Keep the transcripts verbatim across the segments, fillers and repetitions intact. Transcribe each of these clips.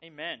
Amen.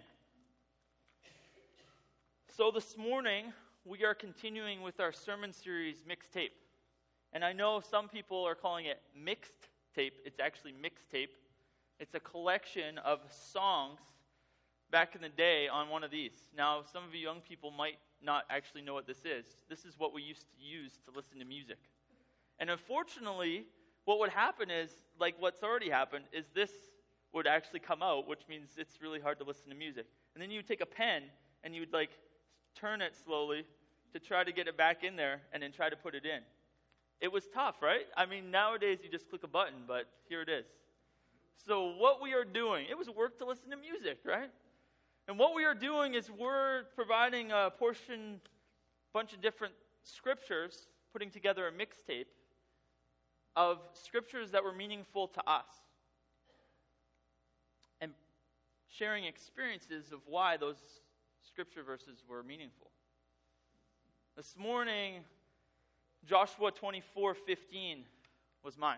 So this morning, we are continuing with our sermon series, Mixtape. And I know some people are calling it mixed tape. It's actually mixtape. It's a collection of songs back in the day on one of these. Now, some of you young people might not actually know what this is. This is what we used to use to listen to music. And unfortunately, what would happen is, like what's already happened, is this would actually come out, which means it's really hard to listen to music. And then you would take a pen and you would like turn it slowly to try to get it back in there and then try to put it in. It was tough, right? I mean, nowadays you just click a button, but here it is. So what we are doing, it was work to listen to music, right? And what we are doing is we're providing a portion, bunch of different scriptures, putting together a mixtape of scriptures that were meaningful to us. And sharing experiences of why those scripture verses were meaningful. This morning, Joshua twenty-four fifteen was mine.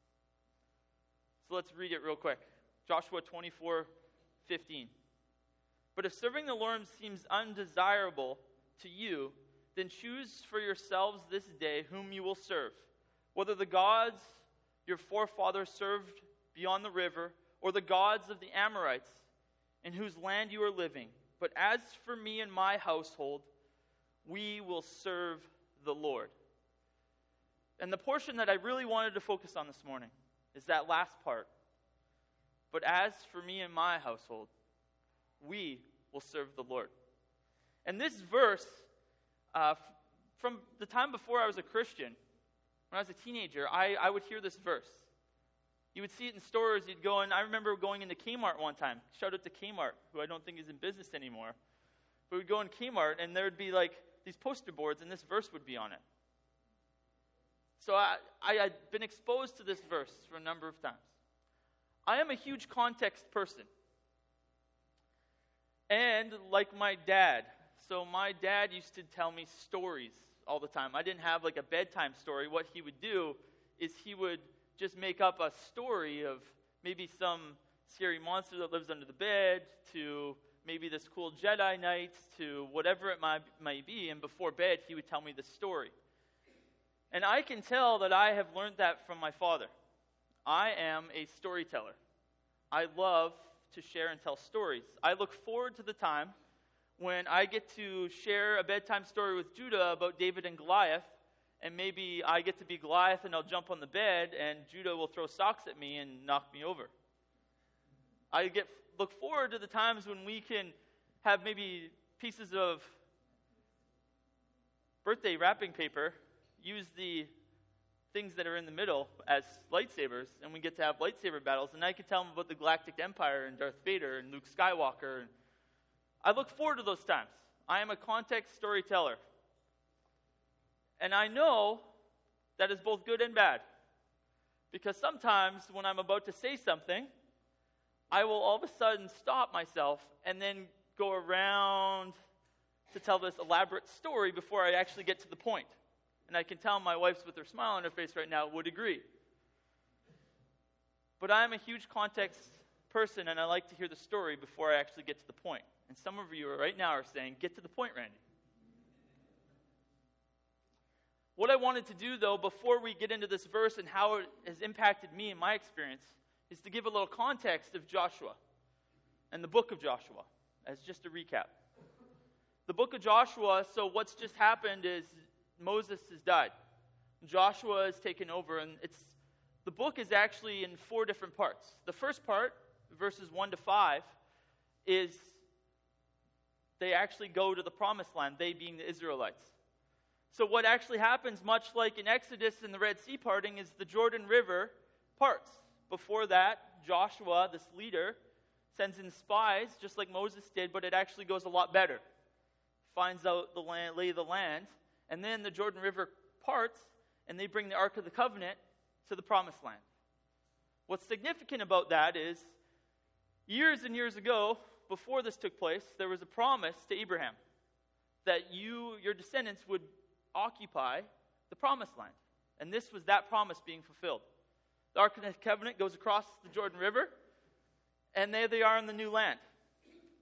So let's read it real quick. Joshua twenty-four fifteen. But if serving the Lord seems undesirable to you, then choose for yourselves this day whom you will serve, whether the gods your forefathers served beyond the river, or the gods of the Amorites, in whose land you are living. But as for me and my household, we will serve the Lord. And the portion that I really wanted to focus on this morning is that last part. But as for me and my household, we will serve the Lord. And this verse, uh, from the time before I was a Christian, when I was a teenager, I, I would hear this verse. You would see it in stores. You'd go in. I remember going into Kmart one time. Shout out to Kmart, who I don't think is in business anymore. But we'd go in Kmart, and there would be like these poster boards, and this verse would be on it. So I, I had been exposed to this verse for a number of times. I am a huge context person. And like my dad. So my dad used to tell me stories all the time. I didn't have like a bedtime story. What he would do is he would just make up a story of maybe some scary monster that lives under the bed, to maybe this cool Jedi Knight, to whatever it might, might be. And before bed, he would tell me the story. And I can tell that I have learned that from my father. I am a storyteller. I love to share and tell stories. I look forward to the time when I get to share a bedtime story with Judah about David and Goliath, and maybe I get to be Goliath and I'll jump on the bed and Judah will throw socks at me and knock me over. I get look forward to the times when we can have maybe pieces of birthday wrapping paper, use the things that are in the middle as lightsabers, and we get to have lightsaber battles, and I can tell them about the Galactic Empire and Darth Vader and Luke Skywalker. And I look forward to those times. I am a context storyteller. And I know that is both good and bad. Because sometimes when I'm about to say something, I will all of a sudden stop myself and then go around to tell this elaborate story before I actually get to the point. And I can tell my wife's with her smile on her face right now would agree. But I'm a huge context person, and I like to hear the story before I actually get to the point. And some of you right now are saying, get to the point, Randy. What I wanted to do, though, before we get into this verse and how it has impacted me in my experience, is to give a little context of Joshua and the book of Joshua, as just a recap. The book of Joshua, so what's just happened is Moses has died. Joshua has taken over, and it's the book is actually in four different parts. The first part, verses one to five, is they actually go to the promised land, they being the Israelites. So what actually happens, much like in Exodus and the Red Sea parting, is the Jordan River parts. Before that, Joshua, this leader, sends in spies, just like Moses did, but it actually goes a lot better. Finds out the land, lay of the land, and then the Jordan River parts, and they bring the Ark of the Covenant to the promised land. What's significant about that is, years and years ago, before this took place, there was a promise to Abraham that you, your descendants, would occupy the promised land. And this was that promise being fulfilled. The Ark of the Covenant goes across the Jordan River, and there they are in the new land.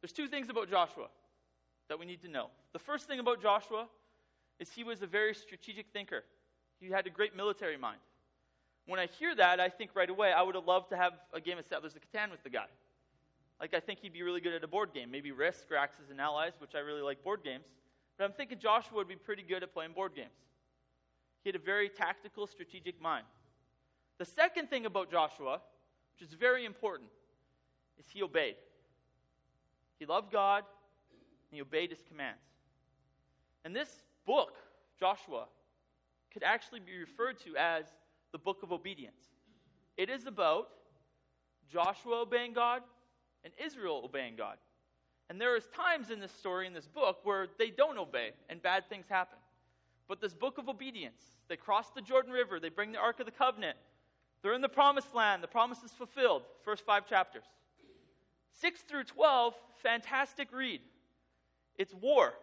There's two things about Joshua that we need to know. The first thing about Joshua is he was a very strategic thinker. He had a great military mind. When I hear that, I think right away, I would have loved to have a game of Settlers of Catan with the guy. Like, I think he'd be really good at a board game. Maybe Risk or Axis and Allies, which I really like board games. But I'm thinking Joshua would be pretty good at playing board games. He had a very tactical, strategic mind. The second thing about Joshua, which is very important, is he obeyed. He loved God, and he obeyed his commands. And this book, Joshua, could actually be referred to as the book of obedience. It is about Joshua obeying God and Israel obeying God. And there is times in this story, in this book, where they don't obey and bad things happen. But this book of obedience, they cross the Jordan River, they bring the Ark of the Covenant, they're in the promised land, the promise is fulfilled, first five chapters. six through twelve, fantastic read. It's war.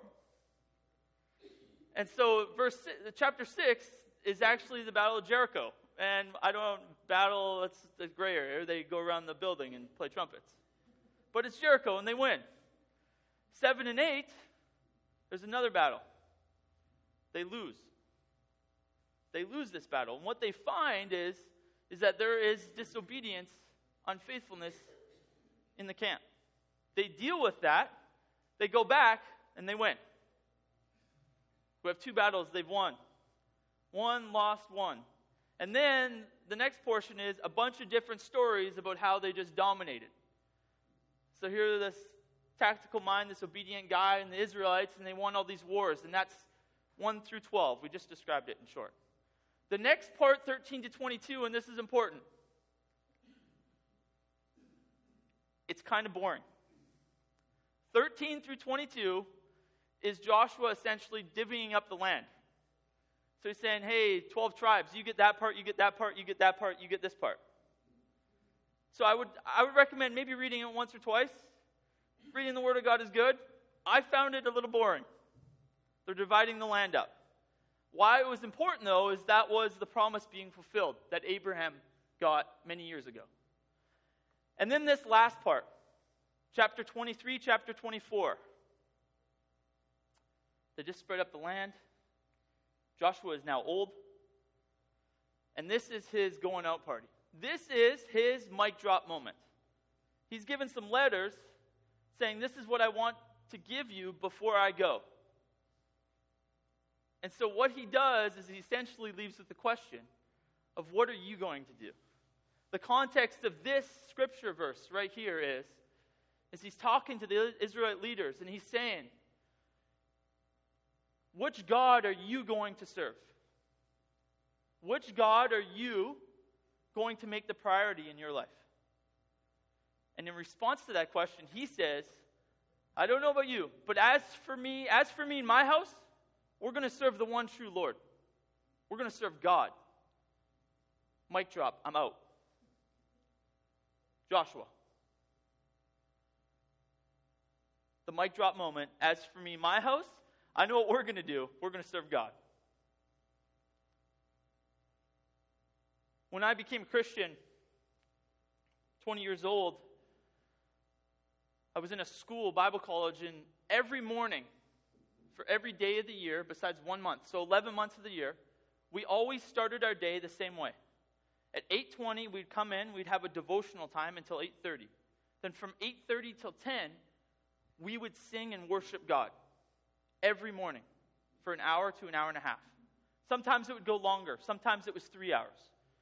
And so verse chapter six is actually the Battle of Jericho. And I don't battle, it's the gray area. They go around the building and play trumpets. But it's Jericho, and they win. Seven and eight, there's another battle. They lose. They lose this battle. And what they find is, is that there is disobedience, unfaithfulness in the camp. They deal with that. They go back, and they win. We have two battles they've won. One, lost, one. And then the next portion is a bunch of different stories about how they just dominated. So here are this tactical mind, this obedient guy, and the Israelites, and they won all these wars. And that's one through twelve. We just described it in short. The next part, thirteen to twenty-two, and this is important. It's kind of boring. thirteen through twenty-two is Joshua essentially divvying up the land. So he's saying, hey, twelve tribes, you get that part, you get that part, you get that part, you get this part. So I would I would recommend maybe reading it once or twice. Reading the Word of God is good. I found it a little boring. They're dividing the land up. Why it was important, though, is that was the promise being fulfilled that Abraham got many years ago. And then this last part, chapter twenty-three, chapter twenty-four. They just spread up the land. Joshua is now old. And this is his going out party. This is his mic drop moment. He's given some letters saying, this is what I want to give you before I go. And so what he does is he essentially leaves with the question of what are you going to do? The context of this scripture verse right here is, is he's talking to the Israelite leaders and he's saying, which God are you going to serve? Which God are you going to make the priority in your life? And in response to that question, he says, I don't know about you, but as for me, as for me and my house, we're going to serve the one true Lord. We're going to serve God. Mic drop, I'm out. Joshua. The mic drop moment, as for me, my house, I know what we're going to do. We're going to serve God. When I became a Christian, twenty years old, I was in a school, Bible college, and every morning, for every day of the year, besides one month, so eleven months of the year, we always started our day the same way. At eight twenty, we'd come in, we'd have a devotional time until eight thirty. Then from eight thirty till ten, we would sing and worship God every morning for an hour to an hour and a half. Sometimes it would go longer. Sometimes it was three hours.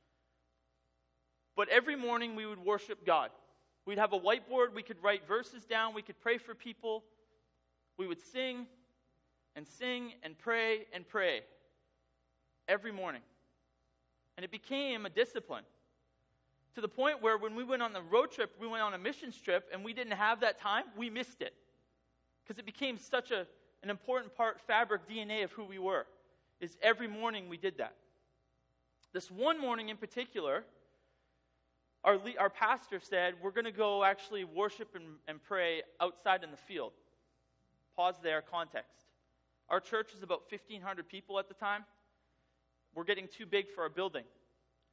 But every morning we would worship God. We'd have a whiteboard. We could write verses down. We could pray for people. We would sing and sing and pray and pray every morning. And it became a discipline to the point where when we went on the road trip, we went on a missions trip, and we didn't have that time, we missed it. Because it became such a, an important part, fabric, D N A of who we were, is every morning we did that. This one morning in particular, our, le- our pastor said, we're going to go actually worship and, and pray outside in the field. Pause there, context. Our church is about fifteen hundred people at the time. We're getting too big for our building.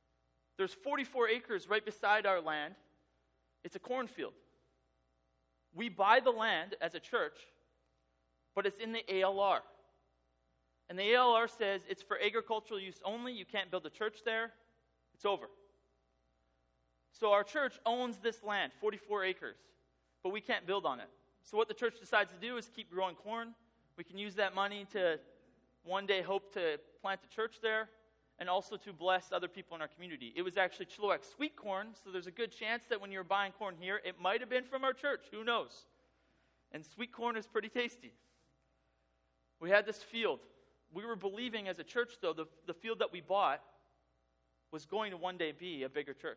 There's forty-four acres right beside our land. It's a cornfield. We buy the land as a church, but it's in the A L R. And the A L R says it's for agricultural use only. You can't build a church there. It's over. So our church owns this land, forty-four acres, but we can't build on it. So what the church decides to do is keep growing corn. We can use that money to one day hope to plant a church there and also to bless other people in our community. It was actually Chilliwack sweet corn, so there's a good chance that when you're buying corn here, it might have been from our church. Who knows? And sweet corn is pretty tasty. We had this field. We were believing as a church, though, the, the field that we bought was going to one day be a bigger church.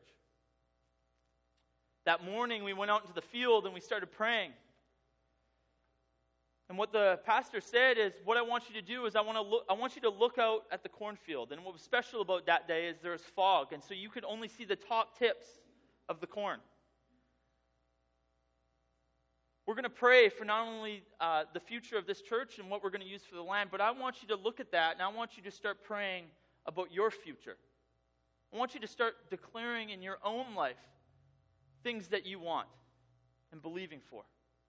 That morning, we went out into the field and we started praying. And what the pastor said is, what I want you to do is I want to look, I want you to look out at the cornfield. And what was special about that day is there was fog, and so you could only see the top tips of the corn. We're going to pray for not only uh, the future of this church and what we're going to use for the land, but I want you to look at that, and I want you to start praying about your future. I want you to start declaring in your own life things that you want and believing for.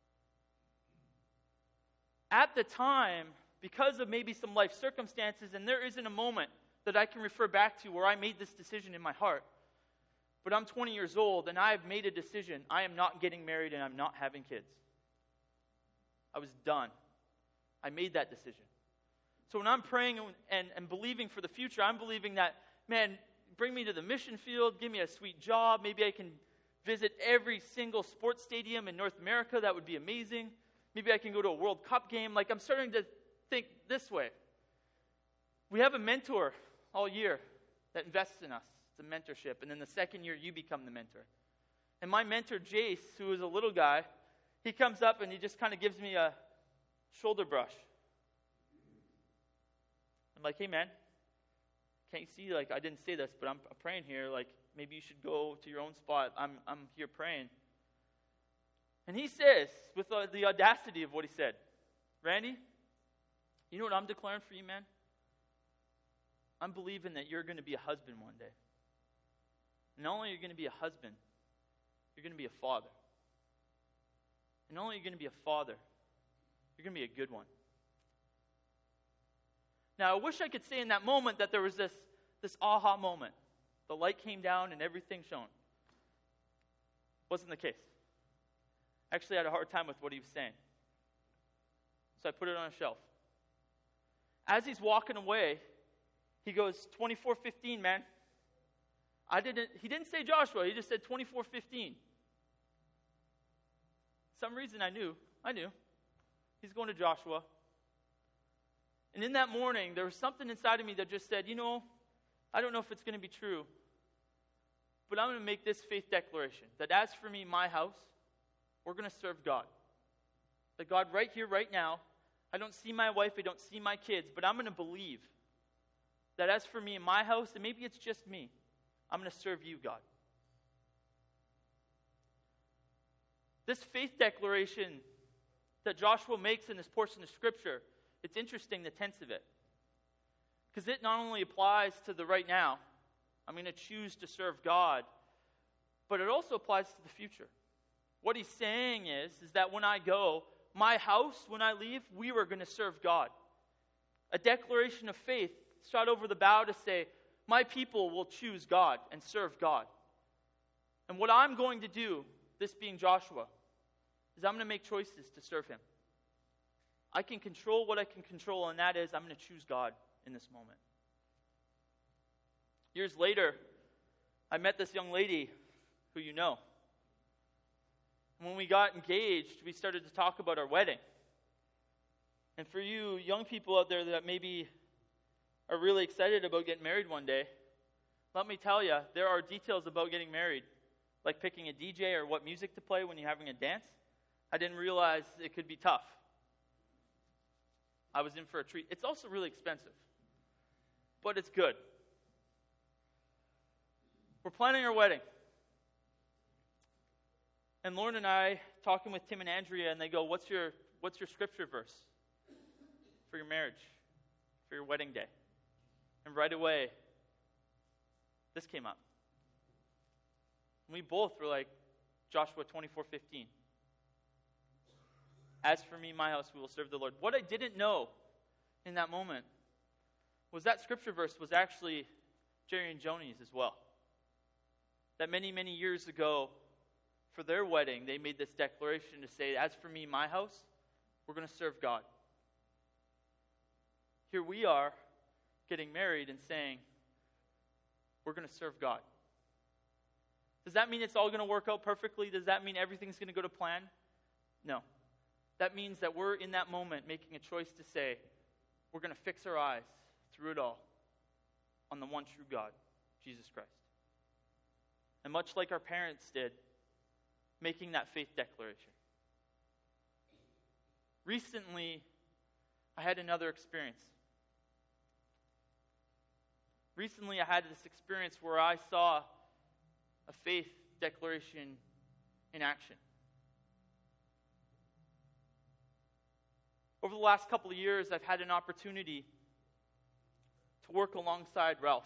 At the time, because of maybe some life circumstances, and there isn't a moment that I can refer back to where I made this decision in my heart, but I'm twenty years old and I have made a decision. I am not getting married and I'm not having kids. I was done. I made that decision. So when I'm praying and, and, and believing for the future, I'm believing that, man, bring me to the mission field, give me a sweet job, maybe I can visit every single sports stadium in North America. That would be amazing. Maybe I can go to a World Cup game. Like, I'm starting to think this way. We have a mentor all year that invests in us. It's a mentorship. And then the second year, you become the mentor. And my mentor, Jace, who is a little guy, he comes up and he just kind of gives me a shoulder brush. I'm like, hey, man, can't you see, like, I didn't say this, but I'm praying here. Like, maybe you should go to your own spot. I'm, I'm here praying. And he says, with uh, the audacity of what he said, Randy, you know what I'm declaring for you, man? I'm believing that you're going to be a husband one day. And not only are you going to be a husband, you're going to be a father. And not only are you going to be a father, you're going to be a good one. Now, I wish I could say in that moment that there was this, this aha moment. The light came down and everything shone. Wasn't the case. Actually, I had a hard time with what he was saying. So I put it on a shelf. As he's walking away, he goes, twenty-four fifteen, man. I didn't, he didn't say Joshua, he just said twenty-four fifteen. Some reason I knew, I knew. He's going to Joshua. And in that morning, there was something inside of me that just said, you know, I don't know if it's going to be true, but I'm going to make this faith declaration, that as for me, my house, we're going to serve God. That God, right here, right now, I don't see my wife, I don't see my kids, but I'm going to believe that as for me and my house, and maybe it's just me, I'm going to serve you, God. This faith declaration that Joshua makes in this portion of Scripture, it's interesting, the tense of it. Because it not only applies to the right now, I'm going to choose to serve God, but it also applies to the future. What he's saying is, is that when I go, my house, when I leave, we were going to serve God. A declaration of faith shot over the bow to say, my people will choose God and serve God. And what I'm going to do, this being Joshua, is I'm going to make choices to serve him. I can control what I can control, and that is I'm going to choose God in this moment. Years later, I met this young lady who you know. When we got engaged, we started to talk about our wedding. And for you young people out there that maybe are really excited about getting married one day, let me tell you, there are details about getting married, like picking a D J or what music to play when you're having a dance. I didn't realize it could be tough. I was in for a treat. It's also really expensive, but it's good. We're planning our wedding. And Lauren and I, talking with Tim and Andrea, and they go, what's your what's your scripture verse for your marriage, for your wedding day? And right away, this came up. And we both were like, Joshua twenty-four fifteen. As for me, my house, we will serve the Lord. What I didn't know in that moment was that scripture verse was actually Jerry and Joni's as well. That many, many years ago, for their wedding, they made this declaration to say, as for me, my house, we're going to serve God. Here we are getting married and saying, we're going to serve God. Does that mean it's all going to work out perfectly? Does that mean everything's going to go to plan? No. That means that we're in that moment making a choice to say, we're going to fix our eyes through it all on the one true God, Jesus Christ. And much like our parents did, making that faith declaration. Recently, I had another experience. Recently, I had this experience where I saw a faith declaration in action. Over the last couple of years, I've had an opportunity to work alongside Ralph.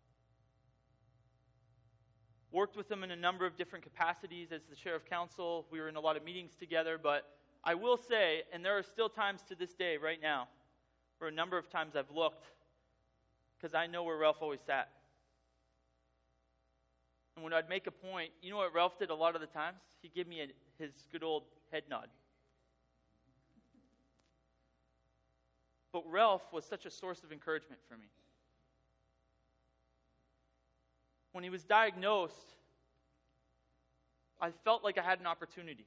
Worked with him in a number of different capacities as the chair of council. We were in a lot of meetings together, but I will say, and there are still times to this day, right now, where a number of times I've looked, because I know where Ralph always sat. And when I'd make a point, you know what Ralph did a lot of the times? He'd give me a, his good old head nod. But Ralph was such a source of encouragement for me. When he was diagnosed, I felt like I had an opportunity.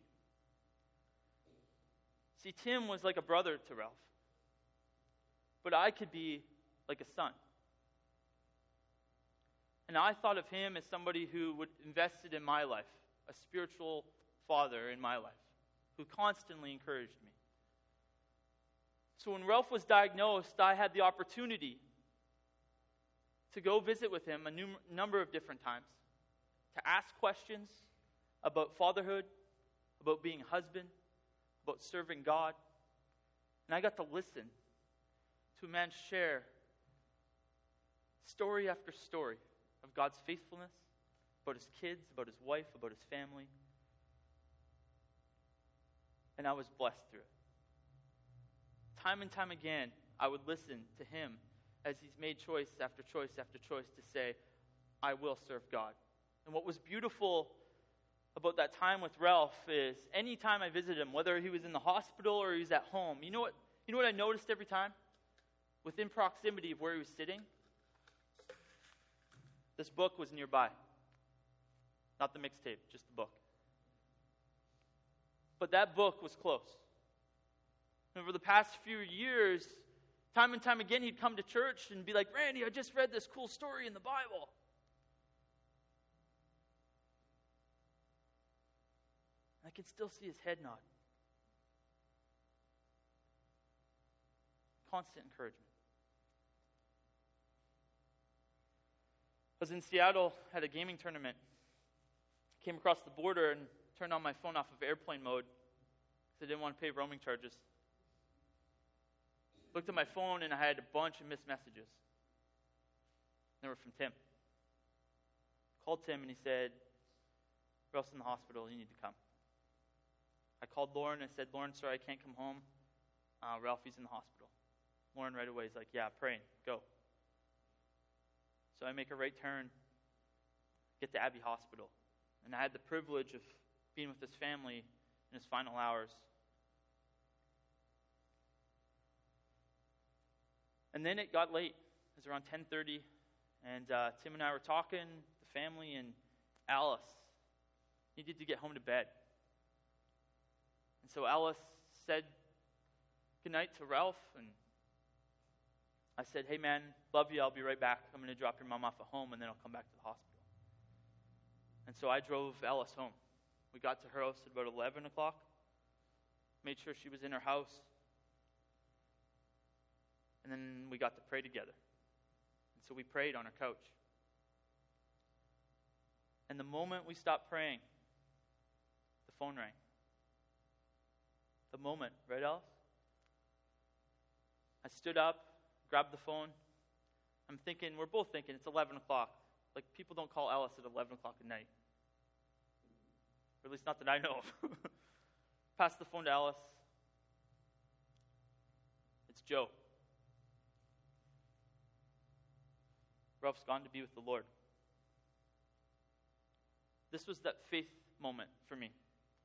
See, Tim was like a brother to Ralph, but I could be like a son. And I thought of him as somebody who would invested in my life, a spiritual father in my life, who constantly encouraged me. So when Ralph was diagnosed, I had the opportunity to go visit with him a num- number of different times, to ask questions about fatherhood, about being a husband, about serving God. And I got to listen to a man share story after story of God's faithfulness, about his kids, about his wife, about his family. And I was blessed through it. Time and time again, I would listen to him as he's made choice after choice after choice to say, I will serve God. And what was beautiful about that time with Ralph is any time I visited him, whether he was in the hospital or he was at home, you know what, you know what I noticed every time? Within proximity of where he was sitting, this book was nearby. Not the mixtape, just the book. But that book was close. And over the past few years, time and time again, he'd come to church and be like, Randy, I just read this cool story in the Bible. I can still see his head nod. Constant encouragement. I was in Seattle at a gaming tournament. Came across the border and turned on my phone off of airplane mode because I didn't want to pay roaming charges. Looked at my phone and I had a bunch of missed messages. They were from Tim. Called Tim and he said, Ralph's in the hospital, you need to come. I called Lauren and I said, Lauren, sorry, I can't come home. Uh, Ralphie's in the hospital. Lauren right away is like, yeah, praying, go. So I make a right turn, get to Abbey Hospital. And I had the privilege of being with his family in his final hours. And then it got late. It was around ten thirty, and uh, Tim and I were talking, the family, and Alice needed to get home to bed. And so Alice said goodnight to Ralph, and I said, hey man, love you, I'll be right back. I'm going to drop your mom off at home, and then I'll come back to the hospital. And so I drove Alice home. We got to her house at about eleven o'clock, made sure she was in her house, and then we got to pray together. And so we prayed on our couch. And the moment we stopped praying, the phone rang. The moment, right, Alice? I stood up, grabbed the phone. I'm thinking, we're both thinking, it's eleven o'clock. Like, people don't call Alice at eleven o'clock at night. Or at least not that I know of. Passed the phone to Alice. Joe. Ralph's gone to be with the Lord. This was that faith moment for me.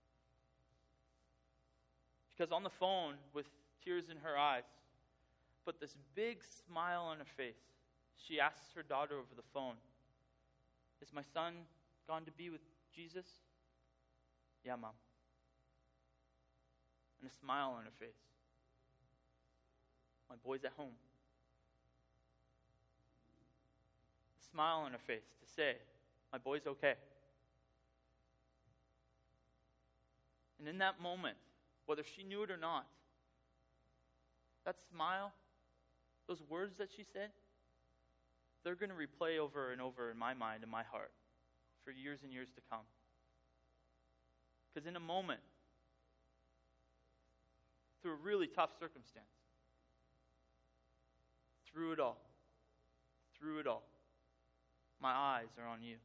Because on the phone, with tears in her eyes, but this big smile on her face, she asks her daughter over the phone, "Is my son gone to be with Jesus?" "Yeah, Mom." And a smile on her face. "My boy's at home." A smile on her face to say, "My boy's okay." And in that moment, whether she knew it or not, that smile, those words that she said, they're going to replay over and over in my mind and my heart for years and years to come. Because in a moment, through a really tough circumstance, through it all, through it all, my eyes are on you.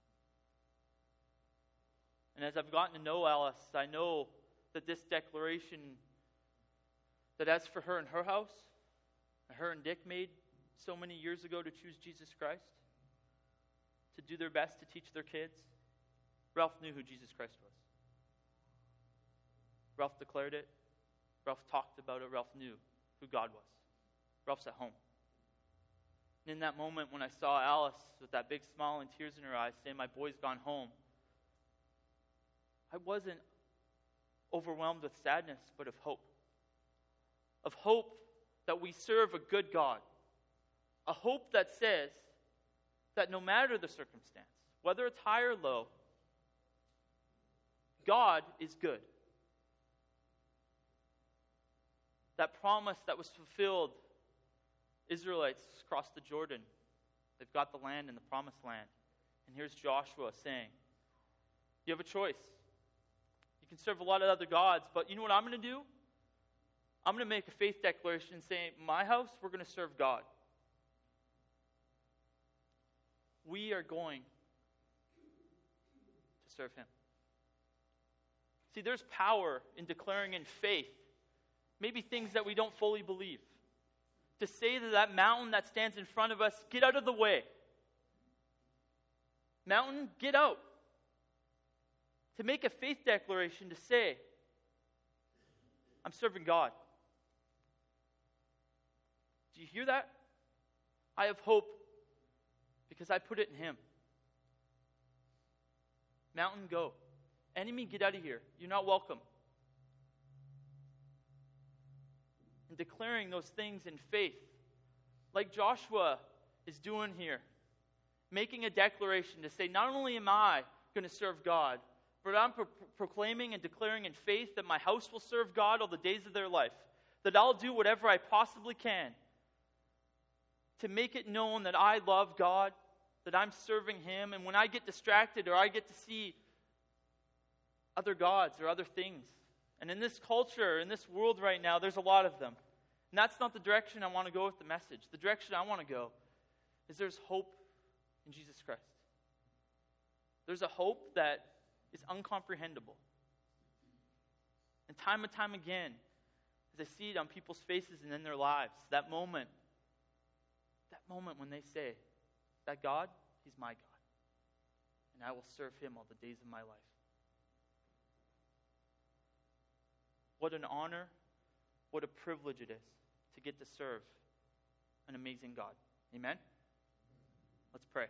And as I've gotten to know Alice, I know that this declaration, that as for her and her house, that her and Dick made so many years ago to choose Jesus Christ, to do their best to teach their kids, Ralph knew who Jesus Christ was. Ralph declared it. Ralph talked about it. Ralph knew who God was. Ralph's at home. And in that moment when I saw Alice with that big smile and tears in her eyes saying, "My boy's gone home," I wasn't overwhelmed with sadness, but of hope. Of hope that we serve a good God. A hope that says that no matter the circumstance, whether it's high or low, God is good. That promise that was fulfilled, Israelites crossed the Jordan. They've got the land in the promised land. And here's Joshua saying, you have a choice. You can serve a lot of other gods, but you know what I'm going to do? I'm going to make a faith declaration saying, my house, we're going to serve God. We are going to serve Him. See, there's power in declaring in faith maybe things that we don't fully believe. To say to that mountain that stands in front of us, get out of the way. Mountain, get out. To make a faith declaration to say, I'm serving God. Do you hear that? I have hope because I put it in Him. Mountain, go. Enemy, get out of here. You're not welcome. And declaring those things in faith, like Joshua is doing here. Making a declaration to say, not only am I going to serve God, but I'm pro- proclaiming and declaring in faith that my house will serve God all the days of their life. That I'll do whatever I possibly can to make it known that I love God, that I'm serving Him, and when I get distracted or I get to see other gods or other things, and in this culture, in this world right now, there's a lot of them. And that's not the direction I want to go with the message. The direction I want to go is there's hope in Jesus Christ. There's a hope that is uncomprehendable. And time and time again, as I see it on people's faces and in their lives, that moment, that moment when they say, that God, He's my God. And I will serve Him all the days of my life. What an honor, what a privilege it is to get to serve an amazing God. Amen? Let's pray.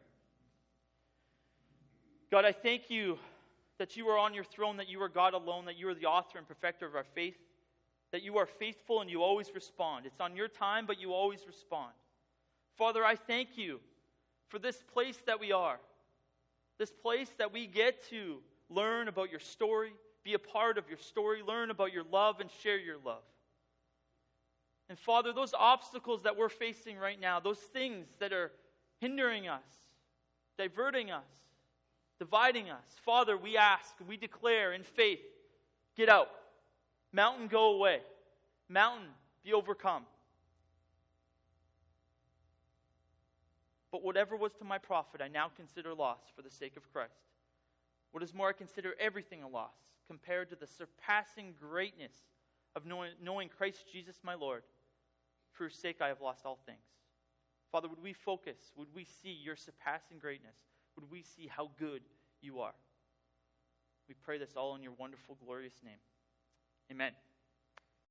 God, I thank You that You are on Your throne, that You are God alone, that You are the author and perfecter of our faith, that You are faithful and You always respond. It's on Your time, but You always respond. Father, I thank You for this place that we are, this place that we get to learn about Your story, be a part of Your story, learn about Your love, and share Your love. And Father, those obstacles that we're facing right now, those things that are hindering us, diverting us, dividing us, Father, we ask, we declare in faith, get out. Mountain, go away. Mountain, be overcome. But whatever was to my profit, I now consider loss for the sake of Christ. What is more, I consider everything a loss compared to the surpassing greatness of knowing, knowing Christ Jesus my Lord, For whose sake I have lost all things. Father, would we focus? Would we see your surpassing greatness? Would we see how good you are? We pray this all in your wonderful, glorious name. Amen.